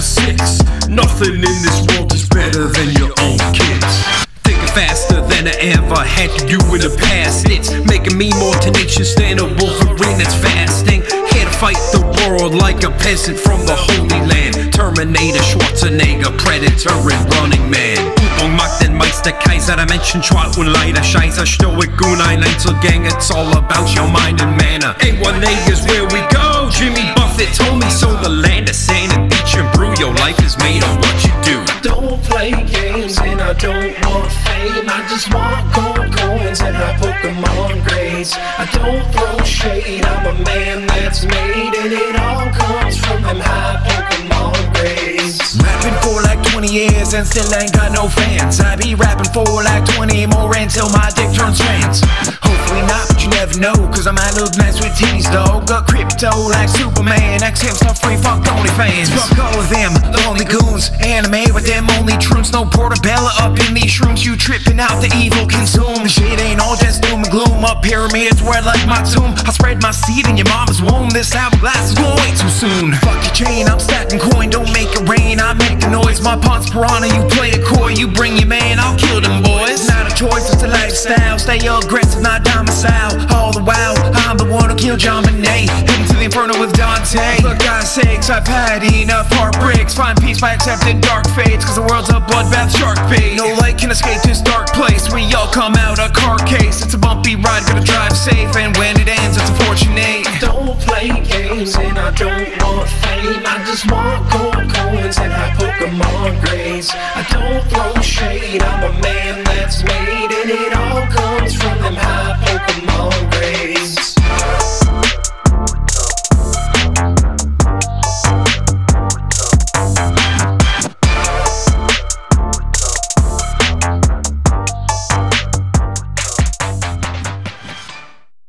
6. Nothing in this world is better than your own kids. Thinking faster than I ever had to do in the past. It's making me more tenacious than a Wolverine that's fasting. Here to fight the world like a peasant from the Holy Land. Terminator, Schwarzenegger, Predator and Running Man. Übung macht den Meisterkaiser, der Menschen schwalt und leider scheiße. Stoic Goon, ein Einzelgänger, it's all about your mind and manner. A1A is where we go, Jimmy Buffett told me so. The land of sand and beach and brew, your life is made on what you do. I don't play games and I don't want fame. I just want gold coins and high Pokemon grades. I don't throw shade, I'm a man that's made, and it all comes from them high Pokemon grades. Rapping for like 20 years and still ain't got no fans. I be rapping for like 20 more until my dick turns trans. Hopefully not, but you never know, cause I might look nice with titties, dog. Got crypto like Superman, XM stuff free, fuck OnlyFans. Fuck all of them, lonely goons, anime with them only truths. No portabella up in these shrooms, you tripping out the evil consume. Shit ain't all just doom and gloom, up pyramids where like my tomb. I spread my seed in your mama's womb, this hourglass is going way too soon. Fuck your chain, I'm stacking coin, don't make it rain, I make the noise. My punch piranha, you play it coy, you bring your man, I'll kill them boys. Not a choice, it's a lifestyle, stay aggressive, not domicile. All the while, I'm the one who killed John Bonet, heading to the inferno with Dante. For God's sakes, I've had enough heartbreaks. Find peace by accepting dark fates, cause the world's a bloodbath shark bait. No light can escape this dark place, we all come out a car case. It's a bumpy ride, gotta drive safe, and when it ends, it's unfortunate. I don't play games and I don't want fame. I just want gold coins and high Pokemon grades.